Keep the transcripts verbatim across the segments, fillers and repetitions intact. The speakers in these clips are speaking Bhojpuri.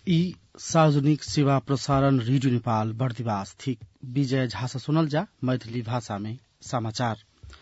ई सार्वजनिक सेवा प्रसारण रेडियो नेपाल बर्दिवास थी विजय झा से सुनल जा मैथिली भाषा में समाचार।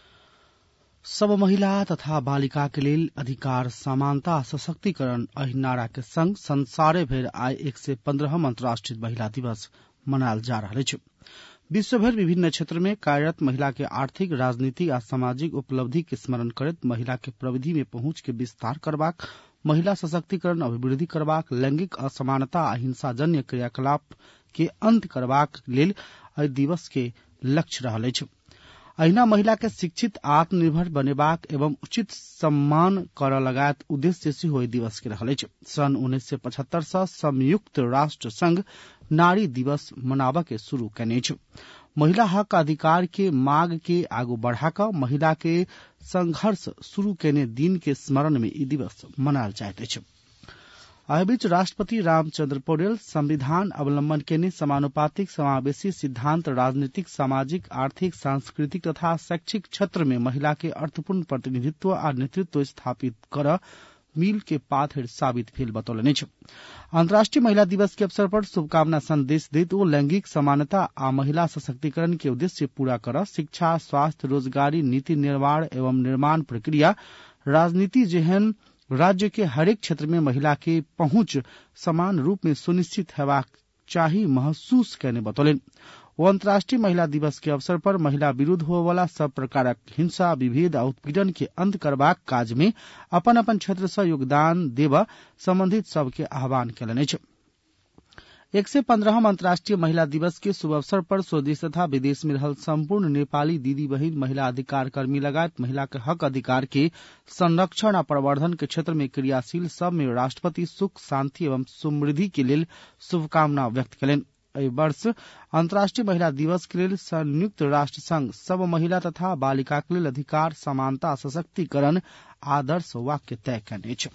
सब महिला तथा बालिका के लेल अधिकार समानता सशक्तिकरण एहि नारा के संग संसारे भरि आइ एक सय पन्द्रहम अंतर्राष्ट्रीय महिला दिवस मनायल जा रहल अछि। विश्वभर विभिन्न क्षेत्र में कार्यरत महिला के आर्थिक राजनीतिक आ सामाजिक उपलब्धि के स्मरण करैत महिला के प्रविधि में पहुंच के विस्तार करबाक, महिला सशक्तिकरण अभिवृद्धि करबाक, लैंगिक असमानता आ हिंसाजन्य क्रियाकलाप के अंत करबाक लेल एहि दिवस के लक्ष्य रहल अछि। अहिना महिला के शिक्षित आत्मनिर्भर बनेबाक एवं उचित सम्मान करऽ लगायत उद्देश्य सेहो एहि दिवस के रहल अछि। सन उन्नीस सय पचहत्तर सँ संयुक्त राष्ट्र संघ नारी दिवस मनाबऽ के शुरू कयने अछि। महिला हक अधिकार के मांग के आगू बढ़ाकऽ महिला के संघर्ष शुरू केने दिन के स्मरण में ई दिवस मनायल जाइत अछि। एहि बीच राष्ट्रपति रामचंद्र पौडेल संविधान अवलंबन केने समानुपातिक समावेशी सिद्धांत राजनीतिक, सामाजिक, आर्थिक, सांस्कृतिक तथा शैक्षिक क्षेत्र में महिला के अर्थपूर्ण प्रतिनिधित्व आ नेतृत्व स्थापित करऽ मील के पाथर साबित भेल बतौलनि अछि। अंतर्राष्ट्रीय महिला दिवस के अवसर पर शुभकामना संदेश दैत ओ लैंगिक समानता आ महिला सशक्तिकरण के उद्देश्य पूरा करऽ शिक्षा, स्वास्थ्य, रोजगारी, नीति निर्माण एवं निर्माण प्रक्रिया, राजनीति जेहन राज्य के हरेक क्षेत्र में महिला के पहुंच समान रूप में सुनिश्चित हेबाक चाही महसूस कयने बतौलनि। ओ अंतर्राष्ट्रीय महिला दिवस के अवसर पर महिला विरुद्ध होए वाला सब प्रकारक हिंसा, विभेद आ उत्पीड़न के अंत करबाक काज में अपन अपन क्षेत्र से योगदान देबऽ संबंधित सबके आह्वान कयलनि अछि। एक सय पन्द्रहम अंतर्राष्ट्रीय महिला दिवस के शुभ अवसर पर स्वदेश तथा विदेश में रहल संपूर्ण नेपाली दीदी बहिन, महिला अधिकार कर्मी लगायत महिला के हक अधिकार के संरक्षण आ प्रवर्धन के क्षेत्र में क्रियाशील सब में राष्ट्रपति सुख, शांति एवं समृद्धि के लेल शुभकामना व्यक्त कयलनि। एहि वर्ष अंतर्राष्ट्रीय महिला दिवस के लेल संयुक्त राष्ट्र संघ सब महिला तथा बालिका के लेल अधिकार, समानता, सशक्तिकरण आदर्श वाक्य तय कयने अछि।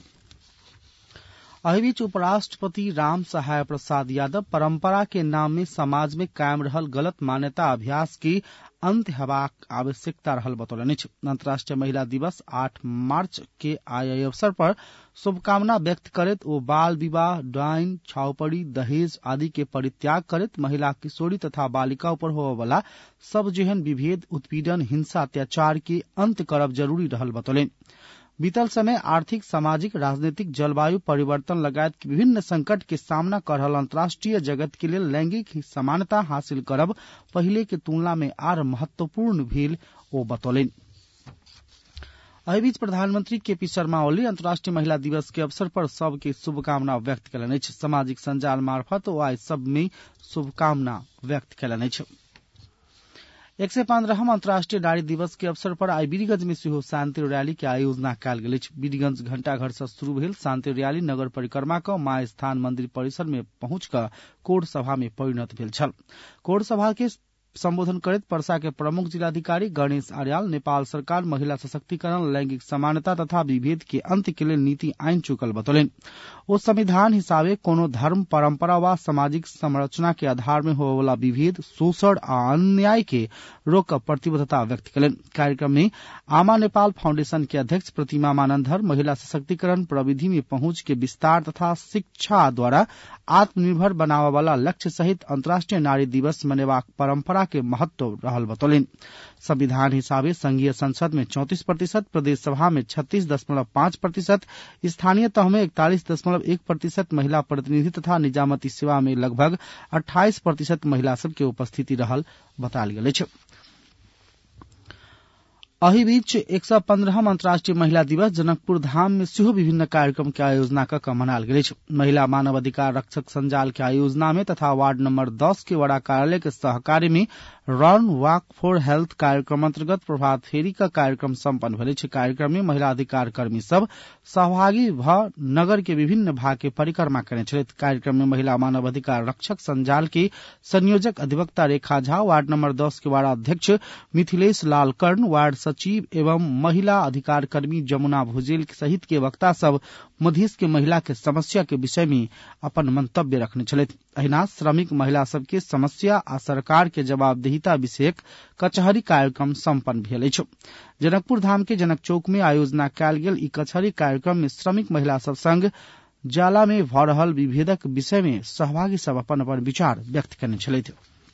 एहि बीच उपराष्ट्रपति राम सहाय प्रसाद यादव परंपरा के नाम में समाज में कायम रहल गलत मान्यता अभ्यास के अंत हेबाक आवश्यकता रहल बतौलनि अछि। अंतर्राष्ट्रीय महिला दिवस आठ मार्च के आय अवसर पर शुभकामना व्यक्त करैत ओ बाल विवाह, डाइन, छाउपड़ी, दहेज आदि के परित्याग करैत महिला, किशोरी तथा बालिका पर होबय वाला सब जेहन विभेद, उत्पीड़न, हिंसा, अत्याचार के अंत करब जरूरी रहल बतौलनि। बीतल समय आर्थिक, सामाजिक, राजनीतिक, जलवायु परिवर्तन लगायत विभिन्न संकट के सामना कर रहल अंतर्राष्ट्रीय जगत के लेल लैंगिक समानता हासिल करब पहिले के तुलना में आर महत्वपूर्ण भेल ओ बतौलनि। एहि बीच प्रधानमंत्री के पी शर्मा ओली अंतर्राष्ट्रीय महिला दिवस के अवसर पर सबके शुभकामना व्यक्त कयलनि अछि। सामाजिक संजाल मार्फत ओ आइ सब में शुभकामना व्यक्त कयलनि अछि। एक सय पन्द्रहम अंतर्राष्ट्रीय नारी दिवस के अवसर पर आई वीरगंज में सेहो शांति रैली के आयोजना कयल गेल अछि। वीरगंज घंटाघर से शुरू भेल शांति रैली नगर परिक्रमा क माय स्थान मंदिर परिसर में पहुंच क कोर्ट सभा में परिणत भेल छल। कोर्ट सभा के संबोधन करैत पर्सा के प्रमुख जिलाधिकारी गणेश आर्याल नेपाल सरकार महिला सशक्तिकरण, लैंगिक समानता तथा विभेद के अंत के लेल नीति आइन चुकल बतौलनि। ओ संविधान हिसाबे कोनो धर्म, परंपरा वा सामाजिक संरचना के आधार में होवे वाला विभेद, शोषण आ अन्याय के रोक प्रतिबद्धता व्यक्त कयलनि। कार्यक्रम में आमा नेपाल फाउंडेशन के अध्यक्ष प्रतिमा मानंदर महिला सशक्तिकरण, प्रविधि में पहुंच के विस्तार तथा शिक्षा द्वारा आत्मनिर्भर बनावे वाला लक्ष्य सहित अंतर्राष्ट्रीय नारी दिवस मनेबाक परंपरा के महत्व रहल बतौलनि। संविधान हिसाबे संघीय संसद में चौंतीस प्रतिशत, प्रदेश सभा में छत्तीस दशमलव पांच प्रतिशत, स्थानीय तह में इकतालीस दशमलव एक प्रतिशत महिला प्रतिनिधि तथा निजामती सेवा में लगभग अट्ठाईस प्रतिशत महिला सब के उपस्थिति रहल बतायल गेल अछि। एहि बीच एक सय पन्द्रहम अंतर्राष्ट्रीय महिला दिवस जनकपुर धाम में सेहो विभिन्न कार्यक्रम के आयोजना क मनायल गेल अछि। महिला मानव अधिकार रक्षक संजाल के आयोजना में तथा वार्ड नंबर दस के वडा कार्यालय के सहकार्य में रन वॉक फॉर हेल्थ कार्यक्रम अंतर्गत प्रभात फेरी का कार्यक्रम सम्पन्न भेल अछि। कार्यक्रम में महिला अधिकार कर्मी सब सहभागी भ नगर के विभिन्न भाग के परिक्रमा कयने छथि। कार्यक्रम में महिला मानव अधिकार रक्षक संजाल के संयोजक अधिवक्ता रेखा झा, वार्ड नंबर दस के वार्ड अध्यक्ष मिथिलेश लाल कर्ण, वार्ड सचिव एवं महिला अधिकार कर्मी जमुना भुजेल सहित के वक्ता सब मधेश के महिला के समस्या के विषय में अपन मंतव्य रखने छलथि। अहिना श्रमिक महिला सबके समस्या आ सरकार के जवाबदेहिता विषयक कचहरी कार्यक्रम सम्पन्न भेल अछि। जनकपुर धाम के जनक चौक में आयोजना कयल गेल ई कचहरी कार्यक्रम में श्रमिक महिला सब संग जाला में भ रहल विभेदक विषय में सहभागी सब अपन अपन विचार व्यक्त करने छलैथ।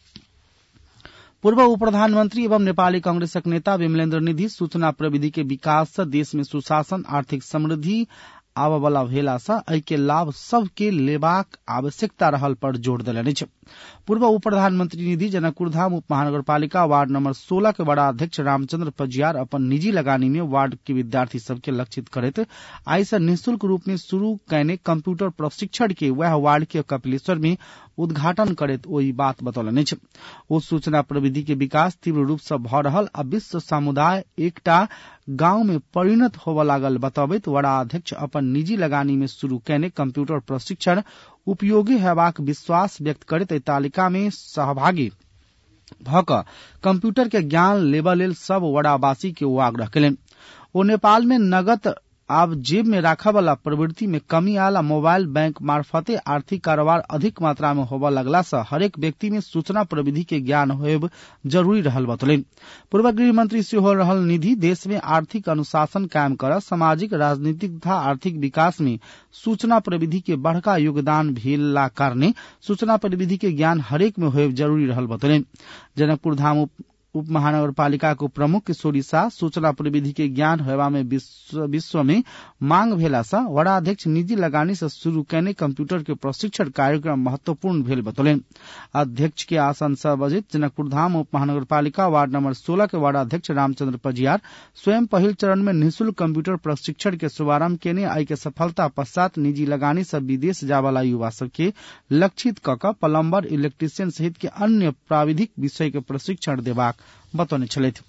पूर्व उप प्रधानमन्त्री एवं नेपाली कांग्रेसक नेता विमलेन्द्र निधि सूचना प्रविधि के विकास से देश में सुशासन आर्थिक समृद्धि आबवला भेला सँ एहि के लाभ सबके लेबाक आवश्यकता रहल पर जोर देलनि अछि। पूर्व उप प्रधानमन्त्री निधि जनकपुरधाम उप महानगरपालिका वार्ड नंबर सोलह के बड़ा अध्यक्ष रामचंद्र पजियार अपन निजी लगानी में वार्ड के विद्यार्थी सबके लक्षित करैत आई से निःशुल्क रूप में शुरू कैने कंप्यूटर प्रशिक्षण के वह वार्ड के कपिलेश्वर में उद्घाटन करैत ओई बात बतौलनि अछि। ओ सूचना प्रविधि के विकास तीव्र रूप से भ रहल आ विश्व समुदाय एकटा गांव में परिणत होबय लागल बतबैत वड़ा अध्यक्ष अपन निजी लगानी में शुरू कैने कंप्यूटर प्रशिक्षण उपयोगी हेबाक विश्वास व्यक्त करैत एहि तालिका में सहभागी भ क कंप्यूटर के ज्ञान लेबा लेल सब वड़ावासी के ओ आग्रह कयलनि। ओ नेपाल में नगद आब जेब में राखा वाला प्रवृत्ति में कमी आयल आ मोबाइल बैंक मार्फते आर्थिक कारोबार अधिक मात्रा में होबय लगला से हरेक व्यक्ति में सूचना प्रविधि के ज्ञान होब जरूरी रहल बतौलनि। पूर्व गृह मंत्री सेहो रहल निधि देश में आर्थिक अनुशासन कायम कर सामाजिक राजनीतिक तथा आर्थिक विकास में सूचना प्रविधि के बड़का योगदान भेला कारणे सूचना प्रविधि के ज्ञान हरेक में होब जरूरी रहल बतौलनि। जनकपुर धाम उप महानगरपालिका को प्रमुख किशोरी शाह सूचना प्रविधि के ज्ञान होवा में विश्व, विश्व में मांग भेला सा वड़ा अध्यक्ष निजी लगानी से शुरू कैने कंप्यूटर के प्रशिक्षण कार्यक्रम महत्वपूर्ण भेल बतौलनि। अध्यक्ष के आसन से बजित जनकपुर धाम उप महानगरपालिका वार्ड नंबर सोलह के वार्ड अध्यक्ष रामचंद्र पजियार स्वयं पहिल चरण में निःशुल्क कंप्यूटर प्रशिक्षण के शुभारंभ केने आई के सफलता पश्चात निजी लगानी से विदेश जावाला युवा सबके लक्षित कक प्लम्बर इलेक्ट्रीशियन सहित के अन्य प्राविधिक विषय के प्रशिक्षण देबाक बतौने छलैथ।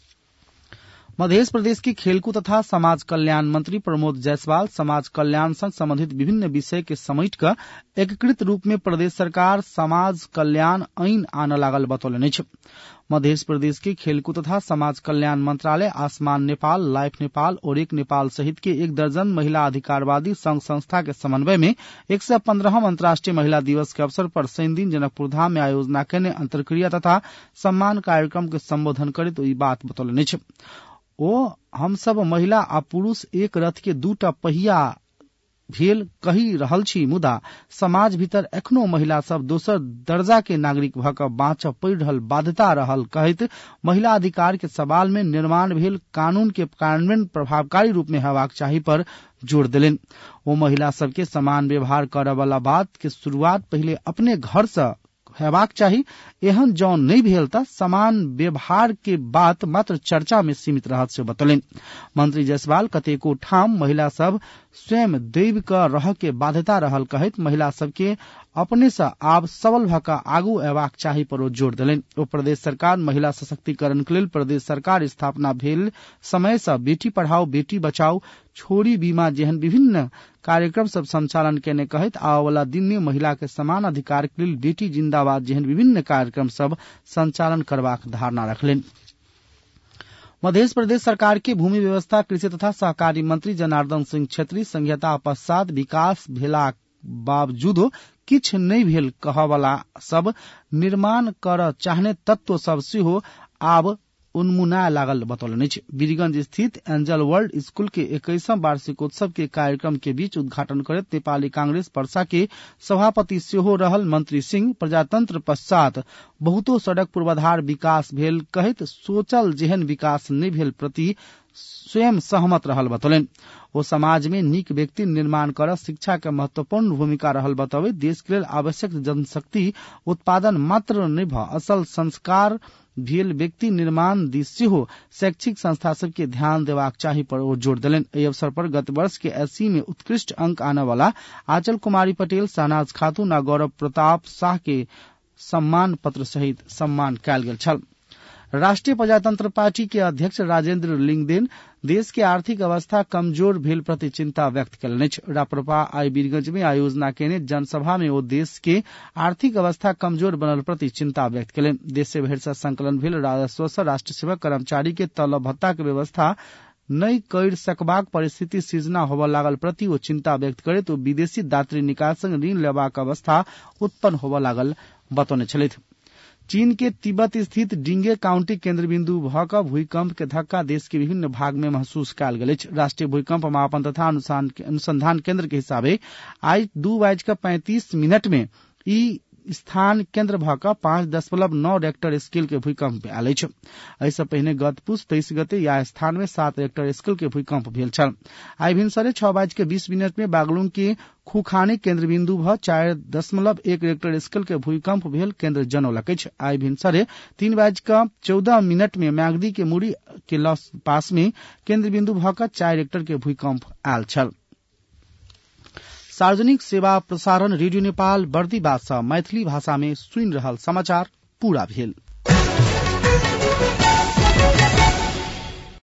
मध्य प्रदेश की खेलकूद तथा समाज कल्याण मंत्री प्रमोद जायसवाल समाज कल्याण संग संबंधित विभिन्न विषय के समेट कर एकीकृत रूप में प्रदेश सरकार समाज कल्याण ऐन आने लागल बतौलनि अछि। मध्य प्रदेश के खेलकूद तथा समाज कल्याण मंत्रालय आसमान नेपाल लाइफ नेपाल और एक नेपाल सहित के एक दर्जन महिला अधिकारवादी संघ संस्था के समन्वय में एक सौ पंद्रहम अंतर्राष्ट्रीय महिला दिवस के अवसर पर शनि दिन जनकपुर धाम में आयोजना करने अंतरक्रिया तथा सम्मान कार्यक्रम के संबोधन करते तो बात बतौलनि अछि। ओ हम सब महिला आ पुरुष एक रथ के दूटा पहिया भेल कही रहल छी मुदा समाज भीतर एखनो महिला सब दोसर दर्जा के नागरिक भ क बाँचब पड़ि रहल बाध्यता रहल कहैत महिला अधिकार के सवाल में निर्माण भेल कानून के कार्यान्वयन प्रभावकारी रूप में हेबाक चाही पर जोर देलनि। ओ महिला सबके समान व्यवहार करय वाला बात के शुरुआत पहले अपने घर से हेबाक चाही। एहन जौन नहीं भेल त समान व्यवहार के बात मात्र चर्चा में सीमित रहत से बतौलनि। मंत्री जायसवाल कतेको ठाम महिला सब स्वयं दैव क रह के बाध्यता रहल कहैत महिला सबके अपने से आब सबल भ क आगू अयबाक चाही पर जोर देलनि। ओ प्रदेश सरकार महिला सशक्तिकरण के लेल प्रदेश सरकार स्थापना भेल समय से बेटी पढ़ाओ बेटी बचाओ छोरी बीमा जेहन विभिन्न कार्यक्रम सब संचालन केने कहैत आवे वाला दिन में महिला के समान अधिकार के लेल बेटी जिंदाबाद जेहन विभिन्न कार्यक्रम सब संचालन करबाक धारणा रखलनि। मध्य प्रदेश सरकार के भूमि व्यवस्था कृषि तथा सहकारी मंत्री जनार्दन सिंह छेत्री संघीयता पश्चात विकास भेला बावजूदो किछ नहीं भेल कहवाला सब निर्माण कर चाहने तत्व सब सेहो आब उन्मुना लागल बतौलनि अछि। वीरगंज स्थित एंजल वर्ल्ड स्कूल के इक्कीसवां वार्षिकोत्सव के कार्यक्रम के बीच उद्घाटन करत नेपाली कांग्रेस पर्सा के सभापति सेहो रहल मंत्री सिंह प्रजातंत्र पश्चात बहुतो सड़क पूर्वाधार विकास भेल कहैत सोचल जेहन विकास नहीं भेल प्रति स्वयं सहमत रहल बतौलनि। ओ समाज में नीक व्यक्ति निर्माण कर शिक्षा के महत्वपूर्ण भूमिका रहल बतौबे देश के लेल आवश्यक जनशक्ति उत्पादन मात्र नहीं भ असल संस्कार भेल व्यक्ति निर्माण दिस सेहो शैक्षिक संस्था सब के ध्यान देबाक चाही पर ओ जोर देलनि। एहि अवसर पर गत वर्ष के एससी में उत्कृष्ट अंक आने वाला आंचल कुमारी पटेल शहनाज खातून आ गौरव प्रताप शाह के सम्मान पत्र सहित सम्मान कयल गेल छल। राष्ट्रीय प्रजातंत्र पार्टी के अध्यक्ष राजेंद्र लिंगदेन देश के आर्थिक अवस्था कमजोर भेल प्रति चिंता व्यक्त कयलनि अछि। राप्रपा आई वीरगंज में आयोजना केने जनसभा में ओ देश के आर्थिक अवस्था कमजोर बनल प्रति चिंता व्यक्त कयलनि। देश भरि से संकलन भेल राजस्व से राष्ट्र सेवक कर्मचारी के तलब भत्ता के व्यवस्था नहीं कर सकबाक परिस्थिति सृजना होबय लागल प्रति ओ चिंता व्यक्त करैत ओ विदेशी दात्री निकाय संग ऋण लेबाक अवस्था उत्पन्न होबय लागल बतौने छलथि। चीन के तिब्बत स्थित डिंगे काउंटी केन्द्र बिन्दु भऽ कऽ भूकंप के धक्का देश के विभिन्न भाग में महसूस कयल गेल अछि। राष्ट्रीय भूकंप मापन तथा अनुसंधान केन्द्र के हिसाबे आई दू बाजि कऽ पैंतीस मिनट में ई स्थान केन्द्र भऽ कऽ पांच दशमलव नौ रेक्टर स्केल के भूकंप आयल अछि। एहि सँ पहिने गत पुस तेईस गते या स्थान में सात रेक्टर स्केल के भूकंप भेल छल। आई भिनसरे छह बाजि के बीस मिनट में बागलुंग के खुखानी केन्द्र बिन्दु भऽ चारि दशमलव एक रेक्टर स्केल के भूकंप भेल केन्द्र जनौलक अछि। आई भिनसरे तीन बाजि कऽ चौदह मिनट में म्याग्दी के मुड़ी के लॉस पास में केन्द्र बिन्दु भऽ कऽ चारि रेक्टर के भूकंप आयल छल। सार्वजनिक सेवा प्रसारण रेडियो नेपाल बर्दिवास सँ मैथिली भाषा में सुनि रहल समाचार पूरा भेल।